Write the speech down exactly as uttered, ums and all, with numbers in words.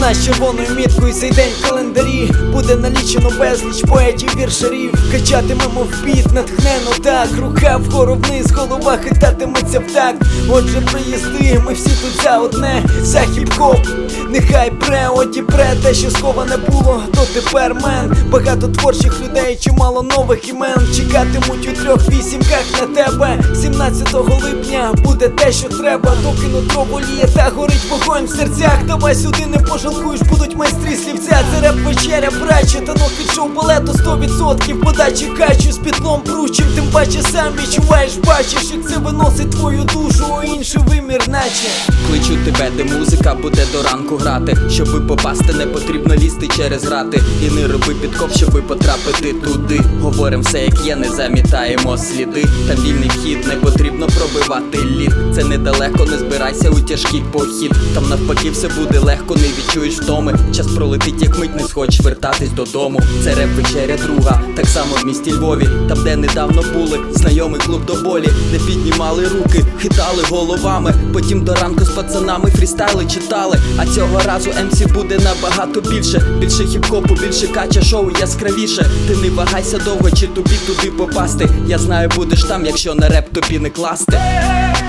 нас червоною міткою цей день в календарі. Буде налічено безліч поетів, віршарів. Качатимемо в біт, натхнено так. Рука вгору вниз, голова хитатиметься в такт. Отже, приїзди, ми всі тут за одне, за хіп-хоп. Нехай пре, оті пре, те, що сховане було, то тепер мен. Багато творчих людей, чимало нових імен. Чекатимуть у трьох вісімках на тебе. Сімнадцятого липня буде те, що треба. Доки нутро воліє та горить вогонь в серцях. Давай сюди, не пожалкуєш, будуть майстри слівця. Це реп вечеря, браче, танок від шоу-балету сто відсотків. Подачі качу з пітлом пручим. Тим паче сам відчуваєш, бачиш, як це виносить твою душу у інший вимір, наче. Кличу тебе, де музика буде до ранку грати. Щоби попасти, не потрібно лізти через грати. І не роби підкоп, щоби потрапити туди. Говорим все як є, не замітаємо сліди. Там вільний вхід, не потрібно пробивати лід. Це недалеко, не збирайся у тяжкий похід. Там навпаки все буде легко, не відчуєш втоми. Час пролетить як мить, не схочеш вертатись додому. Це реп вечеря друга, так само в місті Львові. Там де недавно були, знайомий клуб до болі. Де піднімали руки, хитали головами. Потім до ранку з пацанами фрістайли читали. А цього разу ем сі буде набагато більше. Більше хіп-хопу, більше кача, шоу яскравіше. Ти не вагайся довго, чи тобі туди попасти. Я знаю, будеш там, якщо на реп тобі не класти.